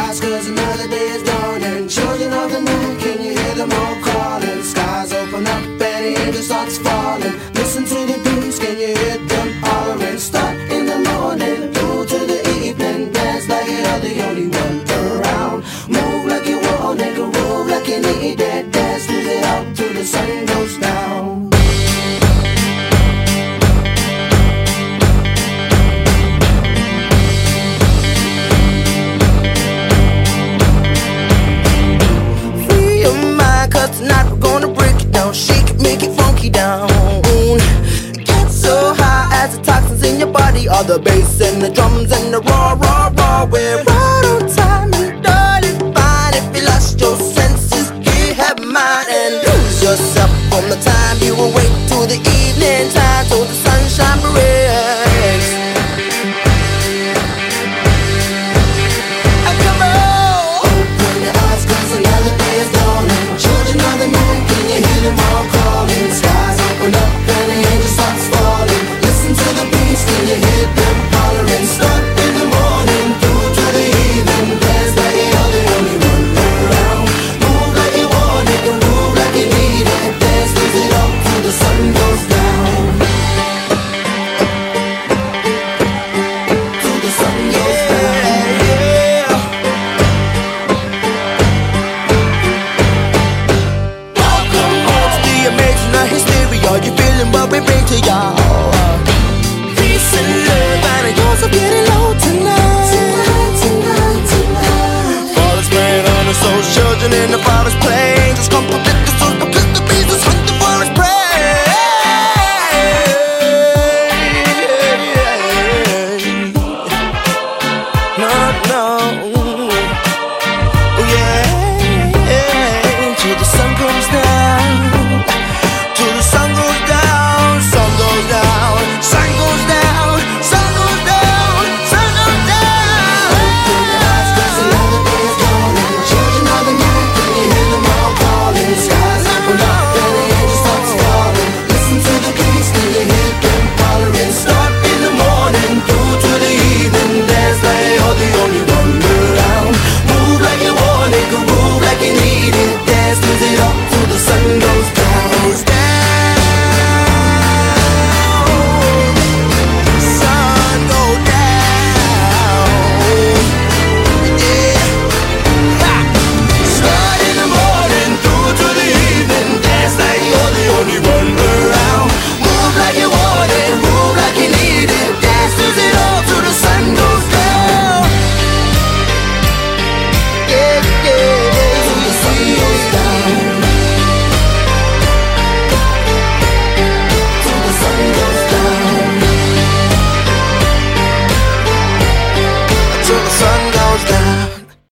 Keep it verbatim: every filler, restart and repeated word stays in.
eyes, cause another day is dawning. Children of the night, can you hear them all calling? Skies open up and the angel starts falling. Listen to the beats, can you hear them hollering? Start in the morning, through to the evening. Dance like you're the only one around. Move like you want it, groove like you need it. Dance with it out till the sun goes down. Cause tonight we're gonna break it down, shake it, make it funky down. Get so high as the toxins in your body, all the bass and the drums and the raw, raw, raw. We're right on time and darling fine. If you lost your senses, you have mine. And lose yourself from the time you awake to the evening time, till the sunshine breaks. Them all calling, skies open up and the angel starts falling. Listen to the beats, can you hear them hollering? Start in the morning, through to the evening. Dance like you're the only one around. Move like you want it, and move like you need it. Dance, lose it all till the sun goes down. Till the sun goes down. Hysteria, you feeling what we bring to y'all? Peace and love, and it goes up getting low tonight. Tonight, tonight, tonight. Father's playing on the soul, children in the Father's plane. Just come protect the souls because the beast is hunting for his prey. No, no.